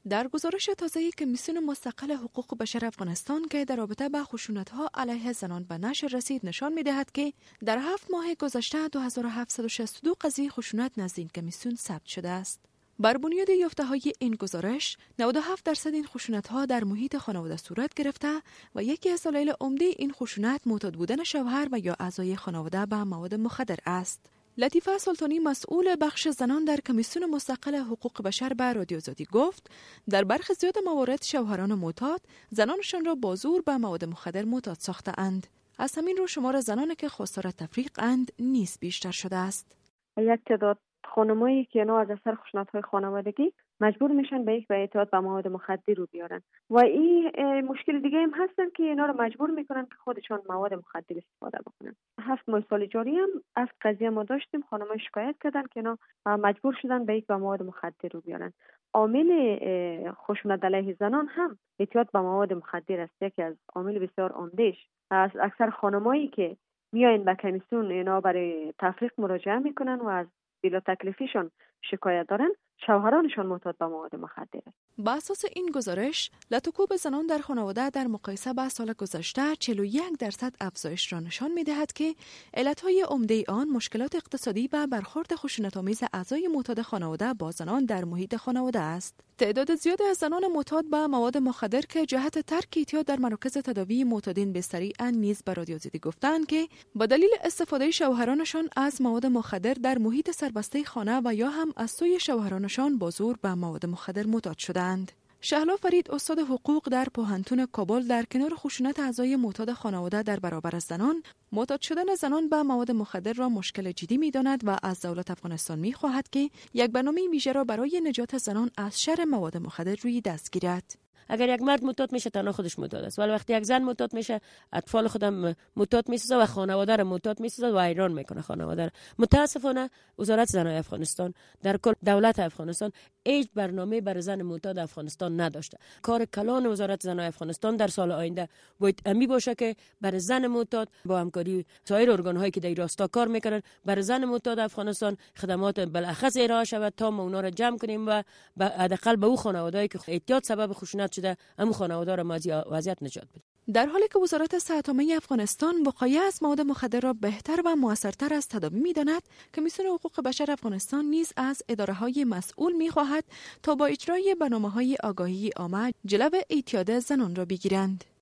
در گزارش تازه کمیسیون مستقل حقوق بشر افغانستان که در رابطه با خشونت‌ها علیه زنان به نشر رسید نشان می‌دهد که در 7 ماه گذشته 2762 قضیه خشونت نزد این کمیسیون ثبت شده است. بر بنیاد یافته‌های این گزارش 97% این خشونت‌ها در محیط خانواده صورت گرفته و یکی از دلایل عمده این خشونت معتاد بودن شوهر و یا اعضای خانواده به مواد مخدر است. لطیفه سلطانی مسئول بخش زنان در کمیسیون مستقل حقوق بشر به رادیو آزادی گفت در برخی زیاد موارد شوهران معتاد زنانشان را با زور به مواد مخدر معتاد ساخته اند. از همین رو شمار زنانی که خواستار تفریق اند نیز بیشتر شده است. یک تعداد خانمایی که اینا از اثر خشونت‌های خانوادگی مجبور میشن به اعتیاد به مواد مخدر رو بیارن و این مشکل دیگه هم هستن که اینا رو مجبور میکنن که خودشان مواد مخدر استفاده بکنن. 7 ماه سال جاری هم از قضیه ما داشتیم خانم‌ها شکایت کردن که اینا مجبور شدن به مواد مخدر رو بیارن. عامل خشونت علیه زنان هم اعتیاد به مواد مخدر است، یکی از عامل بسیار عمده‌اش. از اکثر خانمایی که میاین به کمیسیون اینا برای تفریق مراجعه میکنن و از بلا تکلیفیشون شکایت دارن، شوهرانشان معتاد به مواد مخدر است. با اساس این گزارش لطکوب زنان در خانواده در مقایسه با سال گذشته 41% افزایش را نشان می‌دهد که علت‌های عمده آن مشکلات اقتصادی و برخورد خشونت‌آمیز اعضای معتاد خانواده با زنان در محیط خانواده است. تعداد زیادی از زنان معتاد به مواد مخدر که جهت ترک اعتیاد در مراکز تداوی معتادین بستری نیز به رادیو آزادی گفتند که با دلیل استفاده شوهرانشان از مواد مخدر در محیط سربسته خانه و یا هم از سوی شوهرانشان با زور به مواد مخدر معتاد شدند. شهلا فرید استاد حقوق در پوهنتون کابل در کنار خشونت اعضای معتاد خانواده در برابر زنان، معتاد شدن زنان به مواد مخدر را مشکل جدی می‌داند و از دولت افغانستان می‌خواهد که یک برنامه ویژه را برای نجات زنان از شر مواد مخدر روی دست گیرد. اگر یک مرد معتاد میشه تنها خودش معتاد است، ولی وقتی یک زن معتاد میشه اطفال خودم معتاد میسازه و خانواده را معتاد میسازه و ایران میکنه خانواده را. متاسفانه وزارت زنان افغانستان در کل دولت افغانستان هیچ برنامه برای زن معتاد افغانستان نداشته. کار کلان وزارت زنان افغانستان در سال آینده باید امی باشه که برای زن معتاد با همکاری سایر ارگان هایی که در راستا کار میکنن برای زن معتاد افغانستان خدمات بالاخص ارائه شود تا ما اونا را جمع کنیم و حداقل به او خانواده‌ای که اعتیاد سبب خشونت شده همون خانواده را از وضعیت نجات بده. در حالی که وزارت صحت عامه افغانستان وقایع از مواد مخدر را بهتر و موثرتر از تداوی می‌داند، کمیسیون حقوق بشر افغانستان نیز از اداره‌های مسئول می‌خواهد تا با اجرای برنامه‌های آگاهی عامه جلو اعتیاد زنان را بگیرند.